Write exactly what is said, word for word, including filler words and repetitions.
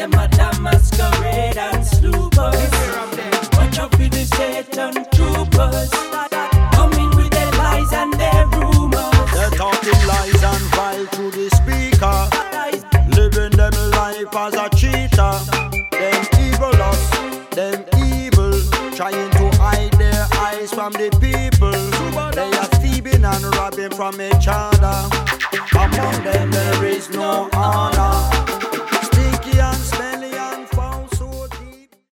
them are the masquerade and sloopers. Watch out for the Satan troopers, coming with their lies and their rumors. They're talking lies and vile through the speaker, living them life as a cheater. Them evil us, them evil, trying to hide their eyes from the people. They are thieving and robbing from each other. Among them there is no honor.